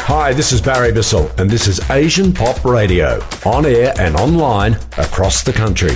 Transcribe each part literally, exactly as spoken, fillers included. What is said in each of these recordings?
Hi, this is Barry Bissell, and this is Asian Pop Radio, on air and online across the country.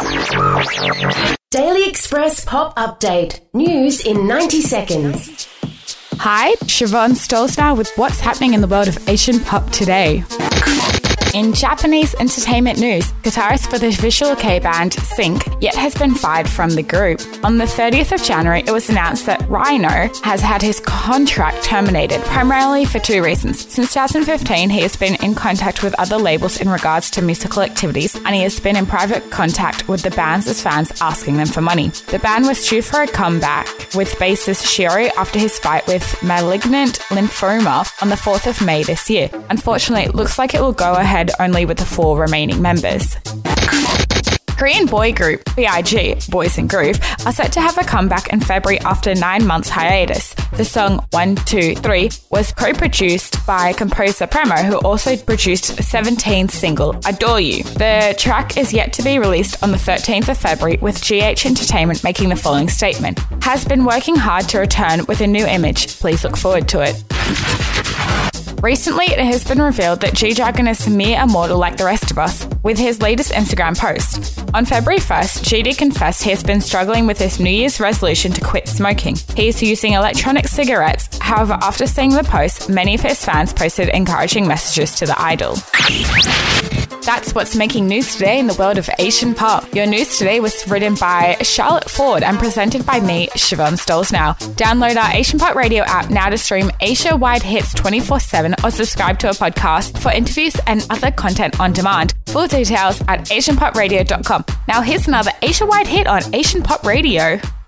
Daily Express Pop Update. News in ninety seconds. Hi, Siobhan Stolznow with what's happening in the world of Asian pop today. In Japanese entertainment news, guitarist for the visual kei band Sync yet has been fired from the group. On the thirtieth of January, it was announced that Rhino has had his contract terminated, primarily for two reasons. Since two thousand fifteen, he has been in contact with other labels in regards to musical activities, and he has been in private contact with the bands as fans asking them for money. The band was due for a comeback with bassist Shiro after his fight with malignant lymphoma on the fourth of May this year. Unfortunately, it looks like it will go ahead only with the four remaining members. Korean boy group B I G, Boys in Groove, are set to have a comeback in February after nine months hiatus. The song one two three was co-produced by composer Premo, who also produced the seventeenth single, Adore You. The track is yet to be released on the thirteenth of February, with G H Entertainment making the following statement. Has been working hard to return with a new image. Please look forward to it. Recently, it has been revealed that G-Dragon is mere mortal like the rest of us, with his latest Instagram post. On February first, G D confessed he has been struggling with his New Year's resolution to quit smoking. He is using electronic cigarettes. However, after seeing the post, many of his fans posted encouraging messages to the idol. That's what's making news today in the world of Asian pop. Your news today was written by Charlotte Ford and presented by me, Siobhan Stolznow. Download our Asian Pop Radio app now to stream Asia-wide hits twenty-four seven or subscribe to a podcast for interviews and other content on demand. Full details at asian pop radio dot com. Now here's another Asia-wide hit on Asian Pop Radio.